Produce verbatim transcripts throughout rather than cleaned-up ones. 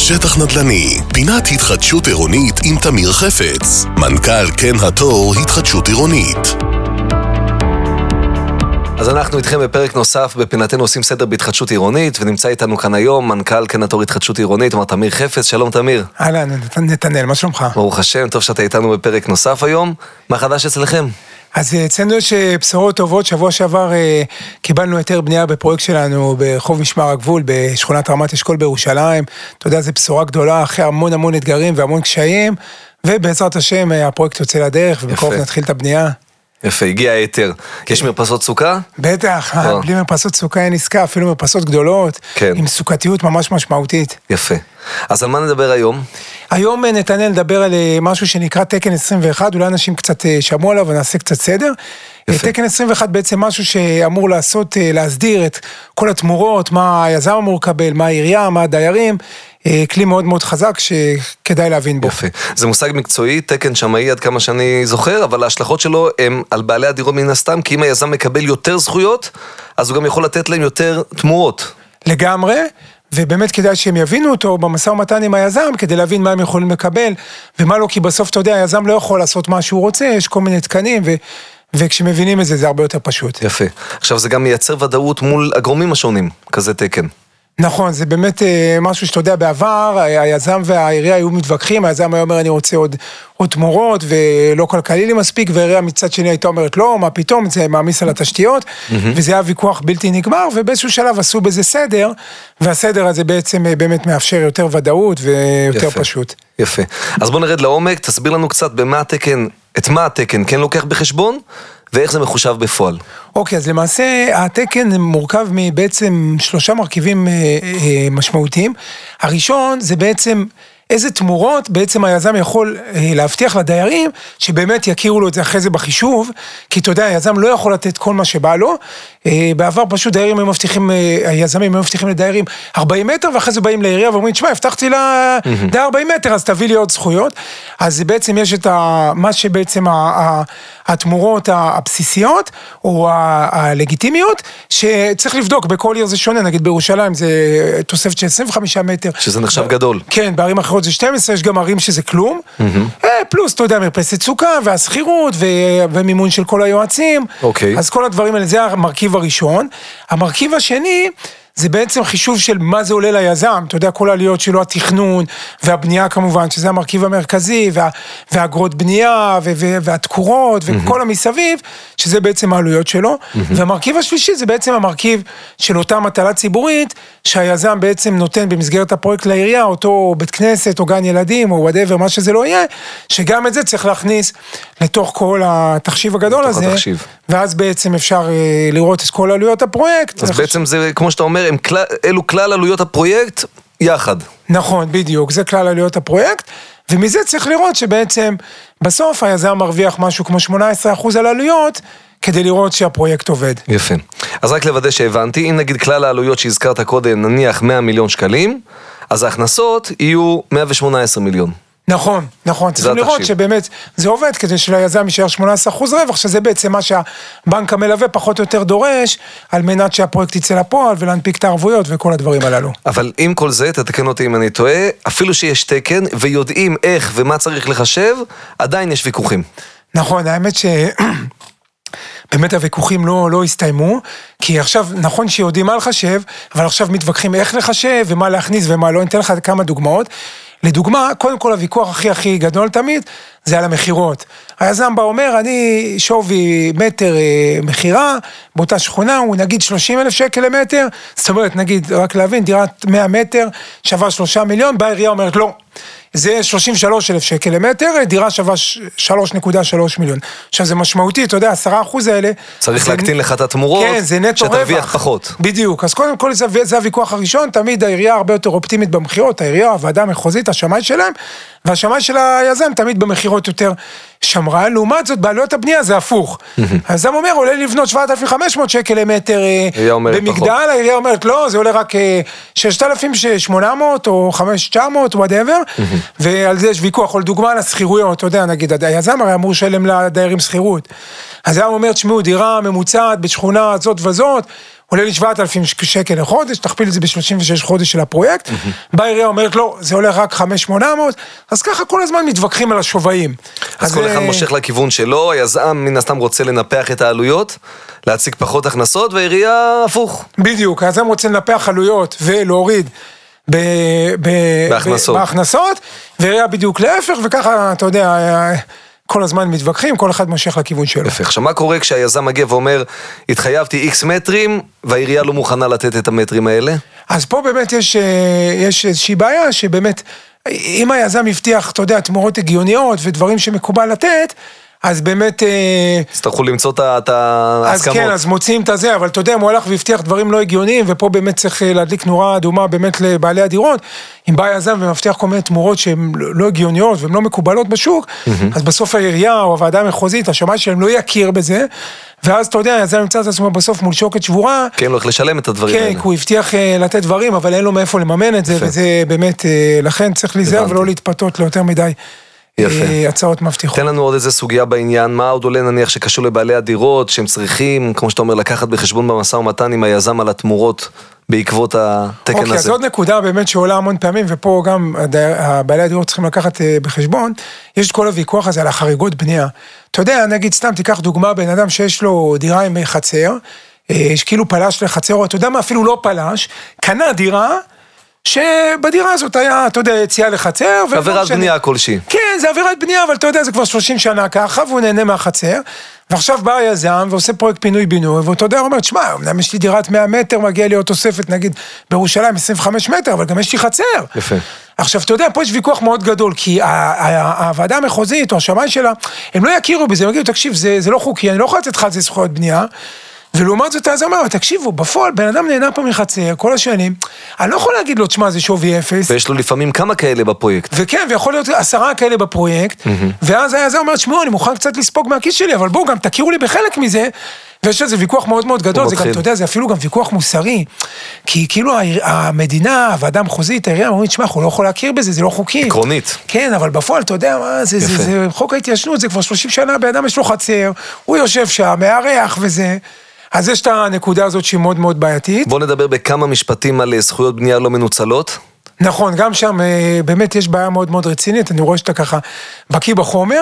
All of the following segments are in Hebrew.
שטח נדל"ני, פינת התחדשות עירונית עם תמיר חפץ, מנכ"ל כן התור התחדשות עירונית. אז אנחנו איתכם בפרק נוסף בפינתנו עושים סדר בהתחדשות עירונית, ונמצא איתנו כאן היום מנכ"ל כן התור התחדשות עירונית, מר תמיר חפץ. שלום תמיר. אהלן, נתנאל, מה שלומך? ברוך השם, טוב שאתה איתנו בפרק נוסף היום. מה חדש אצלכם? אז אצלנו יש בשורות טובות. שבוע שעבר קיבלנו היתר בנייה בפרויקט שלנו ברחוב משמר הגבול בשכונת רמת אשכול בירושלים. אתה יודע, זו בשורה גדולה אחרי המון המון אתגרים והמון קשיים, ובעזרת השם הפרויקט יוצא לדרך ובקרוב נתחיל את הבנייה. יפה, הגיע היתר. יש מרפסות סוכה? בטח, בלי מרפסות סוכה אין עסקה, אפילו מרפסות גדולות, עם סוכתיות ממש משמעותית. יפה. אז על מה נדבר היום? היום נתנאל נדבר על משהו שנקרא תקן עשרים ואחת, אולי אנשים קצת שמעו עליו ונעשה קצת סדר. יפה. תקן עשרים ואחת בעצם משהו שאמור לעשות, להסדיר את כל התמורות, מה היזם אמור לקבל, מה העירייה, מה הדיירים, כלי מאוד מאוד חזק שכדאי להבין בו. יפה. זה מושג מקצועי, תקן שמאי עד כמה שאני זוכר, אבל ההשלכות שלו הם על בעלי הדירות מן הסתם, כי אם היזם מקבל יותר זכויות, אז הוא גם יכול לתת להם יותר תמורות. לגמרי, ובאמת כדאי שהם יבינו אותו במשא ומתן עם היזם, כדי להבין מה הם יכולים לקבל, ומה לא, כי בסוף אתה יודע, היזם לא יכול לעשות מה שהוא רוצה, יש כל מיני תקנים, ו... וכשמבינים את זה, זה הרבה יותר פשוט. יפה. עכשיו זה גם מייצר ודאות מול הגורמים השונים, כזה תקן. נכון, זה באמת משהו שאתה יודע, בעבר, היזם והעירייה היו מתווכחים, היזם היה אומר, אני רוצה עוד, עוד תמורות, ולא כלכלי לי מספיק, והעירייה מצד שני הייתה אומרת, לא, מה פתאום, זה מעמיס על התשתיות, mm-hmm. וזה היה ויכוח בלתי נגמר, ובאיזשהו שלב עשו בזה סדר, והסדר הזה בעצם באמת מאפשר יותר ודאות, ויותר יפה, פשוט. יפה. אז בוא נרד לעומק, תסביר לנו קצת במה התקן, את מה התקן כן לוקח בחשבון, ואיך זה מחושב בפועל. אוקיי, אז למעשה התקן מורכב מבעצם שלושה מרכיבים אה, אה, משמעותיים. הראשון זה בעצם איזה תמורות בעצם היזם יכול אה, להבטיח לדיירים, שבאמת יכירו לו את זה אחרי זה בחישוב, כי אתה יודע, היזם לא יכול לתת כל מה שבא לו. אה, בעבר פשוט דיירים הם מבטיחים, אה, היזמים הם מבטיחים לדיירים ארבעים מטר, ואחרי זה באים לעירייה ואומרים, תשמע, הבטחתי לה די ארבעים מטר, אז תביא לי עוד זכויות. אז בעצם יש את ה, מה שבעצם ה, ה, התמורות הבסיסיות, או הלגיטימיות, שצריך לבדוק, בכל עיר זה שונה, נגיד בירושלים זה תוספת של עשרים וחמישה מטר. שזה נחשב גדול. כן, בערים אחרות זה שתים עשרה, יש גם ערים שזה כלום. פלוס, אתה יודע, מרפסת סוכה, והסחירות, ומימון של כל היועצים. אוקיי. אז כל הדברים האלה, זה המרכיב הראשון. המרכיב השני, זה בעצם חישוב של מה זה עולה ליזם, אתה יודע, כל העלויות שלו, התכנון והבנייה כמובן, שזה המרכיב המרכזי, וה, והאגרות בנייה, ו, ו, והתקורות, וכל המסביב, שזה בעצם העלויות שלו, והמרכיב השלישי זה בעצם המרכיב של אותה מטלה ציבורית, שהיזם בעצם נותן במסגרת הפרויקט לעירייה, אותו בית כנסת, או גן ילדים, או whatever, מה שזה לא יהיה, שגם את זה צריך להכניס לתוך כל התחשיב הגדול הזה, התחשיב. ואז בעצם אפשר לראות את כל עלויות הפרויקט. אז בעצם זה, כמו שאתה אומר, הם כלל, אלו כלל עלויות הפרויקט יחד. נכון, בדיוק, זה כלל עלויות הפרויקט, ומזה צריך לראות שבעצם בסוף היזם מרוויח משהו כמו שמונה עשרה אחוז על עלויות, כדי לראות שהפרויקט עובד. יפה. אז רק לוודא שהבנתי, אם נגיד כלל העלויות שהזכרת קודם, נניח מאה מיליון שקלים, אז ההכנסות יהיו מאה ושמונה עשרה מיליון. נכון, נכון, צריכים לראות שבאמת זה עובד, כדי שליזם יישאר שמונה עשרה אחוז רווח, שזה בעצם מה שהבנק המלווה פחות או יותר דורש, על מנת שהפרויקט יצא לפועל, ולהנפיק את הערבויות וכל הדברים הללו. אבל עם כל זה, תתקן אותי אם אני טועה, אפילו שיש תקן, ויודעים איך ומה צריך לחשב, עדיין יש ויכוחים. נכון, האמת ש... באמת הוויכוחים לא, לא הסתיימו, כי עכשיו נכון שיודעים מה לחשב, אבל עכשיו מתווכחים איך לחשב, ומה להכניס ומה לא. ניתן לך כמה דוגמאות. לדוגמה, קודם כל הוויכוח הכי הכי גדול תמיד, זה על המחירות. היזם בא אומר, אני שווי מטר אה, מחירה, באותה שכונה, הוא נגיד שלושים אלף שקל למטר, זאת אומרת, נגיד, רק להבין, דירת מאה מטר, שווה שלושה מיליון, באה העירייה אומרת, לא, זה שלושים ושלושה אלף שקל למטר, דירה שווה שלוש נקודה שלוש מיליון. עכשיו זה משמעותי, אתה יודע, עשרה אחוז האלה. צריך להקטין לך את התמורות, כן, זה נטו רווח. שתרוויח פחות. בדיוק, אז קודם כל זה, זה הוויכוח הראשון, תמיד העירייה הרבה יותר אופטימית במחירות, העירייה, הוועדה המחוזית, השמאי שלהם, והשמאי של היזם תמיד במחירות יותר שמרן, לעומת זאת, בעלויות הבנייה זה הפוך. היזם אומר, עולה לבנות שבעת אלפים וחמש מאות שקל למטר במגדל, העירייה אומרת, לא, זה עולה רק שישת אלפים ושמונה מאות או חמשת אלפים ותשע מאות, whatever, ועל זה יש ויכוח, או לדוגמה על הסחירויות, אתה יודע, נגיד, היזם הרי אמור לשלם לדיירים סחירות. אז היזם אומר, תשמעו, דירה ממוצעת בשכונה הזאת וזאת, עולה לי שבעת אלפים שקל לחודש, תכפיל את זה ב-שלושים ושש חודש של הפרויקט, באה העירייה אומרת, לא, זה עולה רק חמש אלף שמונה מאות, אז ככה כל הזמן מתווכחים על השוויים. אז כל אחד מושך לכיוון שלו, היזם מן הסתם רוצה לנפח את העלויות, להציג פחות הכנסות, והעירייה הפוך. בדיוק, היזם רוצה לנפח עלויות ולהוריד ב- ב- בהכנסות. בהכנסות, והעירייה בדיוק להפך, וככה, אתה יודע, כל הזמן מתווכחים, כל אחד מושך לכיוון שלו. יפה. עכשיו, מה קורה כשהיזם מגיע ואומר, התחייבתי איקס מטרים, והעירייה לא מוכנה לתת את המטרים האלה? אז פה באמת יש, יש איזושהי בעיה, שבאמת, אם היזם הבטיח, אתה יודע, תמורות הגיוניות, ודברים שמקובל לתת, אז באמת... הצטרכו למצוא את ההסכמות. אז כן, אז מוצאים את זה, אבל אתה יודע, הוא הלך והבטיח דברים לא הגיוניים, ופה באמת צריך להדליק נורה אדומה באמת לבעלי הדירות, אם בא יזם ומבטיח כל מיני תמורות שהן לא הגיוניות, והן לא מקובלות בשוק, אז בסוף העירייה או הוועדה המחוזית, השמאי שלהם לא יכיר בזה, ואז אתה יודע, היזם ימצא את עצמו בסוף מול שוקת שבורה. כן, לא איך לשלם את הדברים האלה. כן, הוא הבטיח לתת דברים, אבל אין לו מאיפה לממן את זה, וזה באמת, לכן צריך להיזהר ולא להתפתות ליותר מדי. יפה. הצעות מבטיחות. תן לנו עוד איזה סוגיה בעניין, מה עוד עולה נניח שקשור לבעלי הדירות, שהם צריכים, כמו שאתה אומר, לקחת בחשבון במשא ומתן עם היזם על התמורות בעקבות התקן הזה. אוקיי, אז עוד נקודה באמת שעולה המון פעמים, ופה גם בעלי הדירות צריכים לקחת בחשבון, יש את כל הוויכוח הזה על החריגות בנייה. אתה יודע, נגיד סתם, תיקח דוגמה, בן אדם שיש לו דירה עם חצר, שכאילו פלש לחצר, או אתה יודע מה, אפילו לא פלש, קנה דירה, שבדירה הזאת היה, אתה יודע, יציאה לחצר. עבירת בנייה כלשהי. כן, זה עבירת בנייה, אבל אתה יודע, זה כבר שלושים שנה ככה, והוא נהנה מהחצר, ועכשיו בא היזם ועושה פרויקט פינוי בינוי, ואתה יודע, הוא אומר, תשמע, אמנם יש לי דירת מאה מטר, מגיע לי עוד תוספת, נגיד, בירושלים עשרים וחמישה מטר, אבל גם יש לי חצר. יפה. עכשיו, אתה יודע, פה יש ויכוח מאוד גדול, כי הוועדה המחוזית, או השמאי שלה, הם לא יכירו בזה, הם יגידו, תקשיב, זה, זה לא חוקי, אני לא יכול לתת לך על זה זכויות בנייה, ולעומת זאת, אז אמר, תקשיבו, בפועל, בן אדם נהנה פה מחצר, כל השנים, אני לא יכול להגיד לו, תשמע, זה שווי אפס. ויש לו לפעמים כמה כאלה בפרויקט. וכן, ויכול להיות עשרה כאלה בפרויקט, ואז היה זה אומר, תשמעו, אני מוכן קצת לספוג מהכיס שלי, אבל בואו, גם תכירו לי בחלק מזה, ויש איזה ויכוח מאוד מאוד גדול, זה גם, אתה יודע, זה אפילו גם ויכוח מוסרי, כי כאילו המדינה, הוועדה המחוזית, העירייה, אומרים, תשמע, אנחנו לא יכול להכיר בזה, זה לא חוקי. עקרונית. כן, אבל בפועל, אתה יודע, מה, זה, זה, זה, חוק ההתיישנות, זה כבר שלושים שנה, באדם יש לו חצר, הוא יושב שם, מארח וזה. אז יש את הנקודה הזאת שהיא מאוד מאוד בעייתית. בוא נדבר בכמה משפטים על זכויות בנייה לא מנוצלות. נכון, גם שם באמת יש בעיה מאוד מאוד רצינית, אני רואה שאתה ככה בקיא בחומר.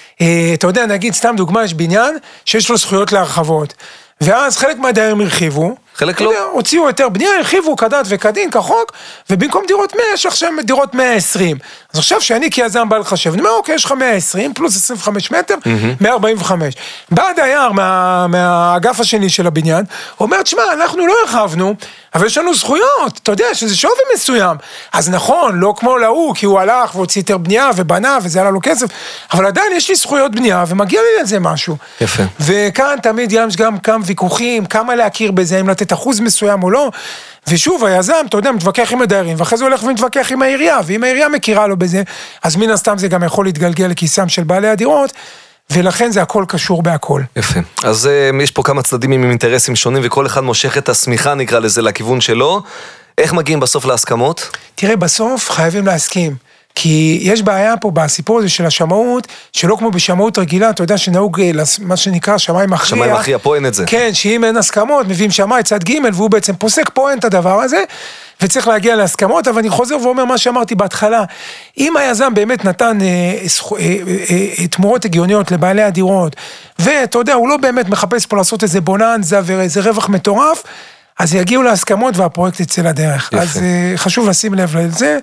אתה יודע, נגיד סתם דוגמה, יש בניין שיש לו זכויות להרחבות, ואז חלק מהדיירים הרחיבו, חלק לא. הוציאו יותר בנייה, הרחיבו כדת וכדין, כחוק, ובמקום דירות מאה, יש עכשיו דירות מאה ועשרים. אז עכשיו שאני כיזם בא לחשב, אני אומר, אוקיי, יש לך מאה ועשרים, פלוס עשרים וחמישה מטר, מאה ארבעים וחמש. בא הדייר מה, מהאגף השני של הבניין, אומר, תשמע, אנחנו לא הרחבנו, אבל יש לנו זכויות, אתה יודע, שזה שווי מסוים. אז נכון, לא כמו להוא, כי הוא הלך והוציא יותר בנייה ובנה, וזה עלה לו כסף, אבל עדיין יש לי זכויות בנייה, ומגיע לי לזה משהו. יפה. וכאן תמיד יש גם כמה ויכוחים, כמה להכיר בזה, אם לתת אחוז מסוים או לא, ושוב, היזם, אתה יודע, מתווכח עם הדיירים, ואחרי זה הולך ומתווכח עם העירייה, ואם העירייה מכירה לו בזה, אז מן הסתם זה גם יכול להתגלגל לכיסם של בעלי הדירות, ולכן זה הכל קשור בהכל. יפה. אז uh, יש פה כמה צדדים עם אינטרסים שונים, וכל אחד מושך את השמיכה, נקרא לזה, לכיוון שלו. איך מגיעים בסוף להסכמות? תראה, בסוף חייבים להסכים. כי יש בעיה פה בסיפור הזה של השמאות, שלא כמו בשמאות רגילה, אתה יודע שנהוג מה שנקרא שמאי מכריע. שמאי מכריע, פה אין את זה. כן, שאם אין הסכמות, מביאים שמאי צד ג' והוא בעצם פוסק, פה אין את הדבר הזה, וצריך להגיע להסכמות, אבל אני חוזר ואומר מה שאמרתי בהתחלה, אם היזם באמת נתן אה, אה, אה, אה, תמורות הגיוניות לבעלי הדירות, ואתה יודע, הוא לא באמת מחפש פה לעשות איזה בוננזה ואיזה רווח מטורף, אז יגיעו להסכמות והפרויקט יצא לדרך. יפה. אז אה, חשוב לשים לב לזה,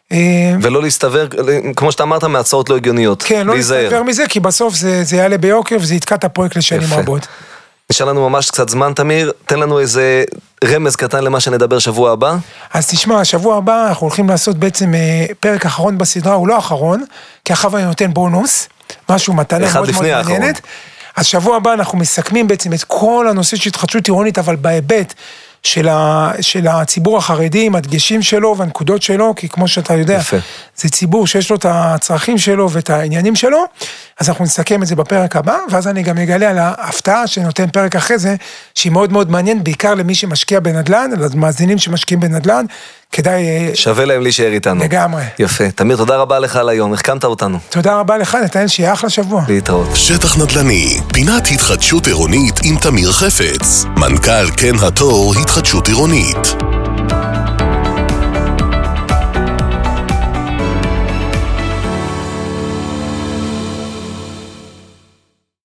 ולא להסתבר, כמו שאתה אמרת, מהצעות לא הגיוניות. כן, לא להסתבר מזה, כי בסוף זה, זה יעלה ביוקר, וזה יתקע את הפרויקט לשנים רבות. נשאר לנו ממש קצת זמן, תמיר, תן לנו איזה רמז קטן למה שנדבר שבוע הבא. אז תשמע, שבוע הבא אנחנו הולכים לעשות בעצם פרק אחרון בסדרה, הוא לא אחרון, כי אחר אני נותן בונוס, משהו מתנה מאוד מאוד מעניינת. אז שבוע הבא אנחנו מסכמים בעצם את כל הנושא של התחדשות עירונית, אבל בהיבט של, ה, של הציבור החרדי, עם הדגשים שלו והנקודות שלו, כי כמו שאתה יודע, יפה. זה ציבור שיש לו את הצרכים שלו ואת העניינים שלו, אז אנחנו נסכם את זה בפרק הבא, ואז אני גם אגלה על ההפתעה שנותן פרק אחרי זה, שהיא מאוד מאוד מעניין, בעיקר למי שמשקיע בנדל"ן, למאזינים שמשקיעים בנדל"ן, כדאי... שווה להם להישאר איתנו. לגמרי. יפה. תמיר, תודה רבה לך על היום, החכמת אותנו. תודה רבה לך, נתן שיהיה אחלה שבוע. להתראות. שטח נדל"ני, פינת התחדשות עירונית עם תמיר חפץ. מנכ"ל כן התור התחדשות עירונית.